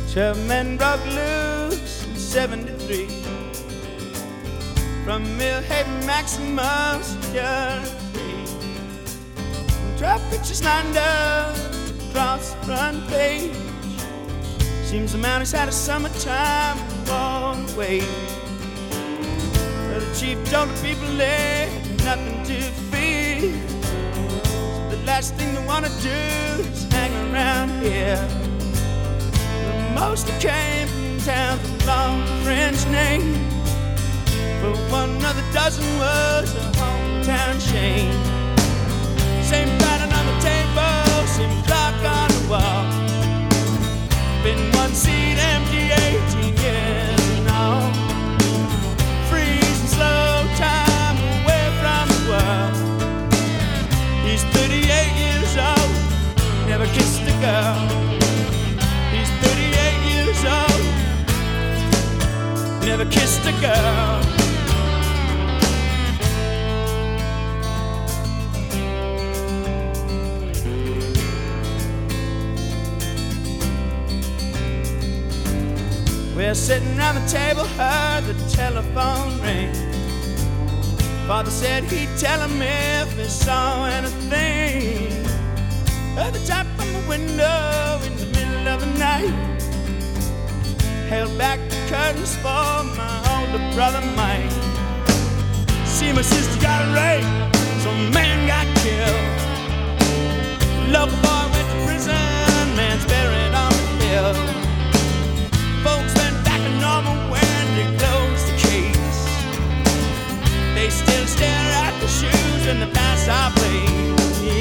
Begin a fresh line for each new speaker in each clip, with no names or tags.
12 men broke loose in 73 from Millhaven Maximus Security. 12 pictures lined up across the front page. Seems the man has had a summertime falling away. Well, the chief told the people they had nothing to fear. So the last thing they want to do is hang around here. Most that came from towns with long French names, but one another dozen was a hometown shame. Same pattern on the table, same clock on the wall. Been one seat empty 18 years and all. Freezing slow time away from the world. He's 38 years old, never kissed a girl. Never kissed a girl. We're sitting around the table, heard the telephone ring. Father said he'd tell him if he saw anything. Heard the tap on the window in the middle of the night. Held back the curtains for my older brother Mike. See, my sister got raped, some man got killed. Local boy went to prison, man's buried on the hill. Folks went back to normal when they closed the case. They still stare at the shoes and the pass I played.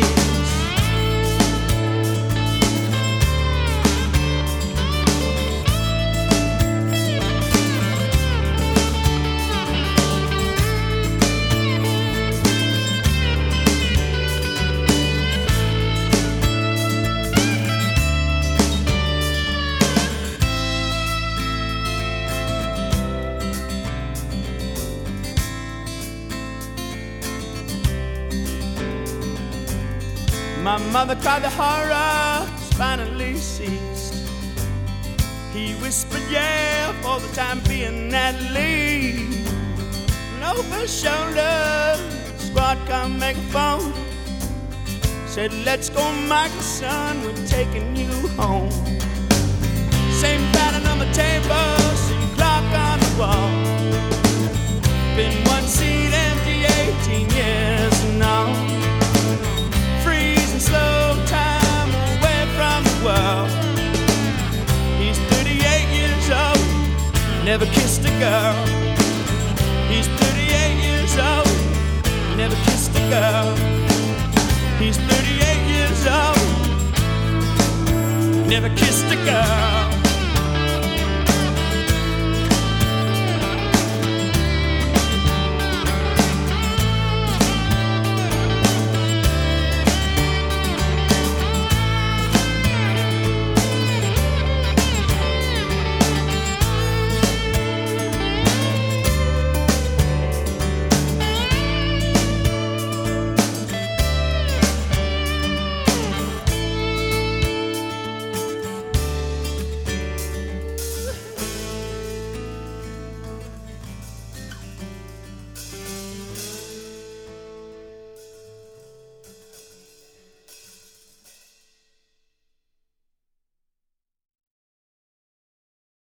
My mother cried, the horror finally ceased. He whispered, yeah, for the time being at least. And over his shoulder, squad come make a phone. Said, let's go, Michael, son, we're taking you home. Same pattern on the table, same clock on the wall. Been one seat empty 18 years and all. Slow time away from the world. He's 38 years old, never kissed a girl. He's 38 years old, never kissed a girl. He's 38 years old, never kissed a girl.